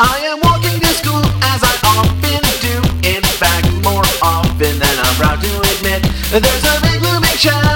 I am walking to school as I often do. In fact, more often than I'm proud to admit. There's a big looming shadow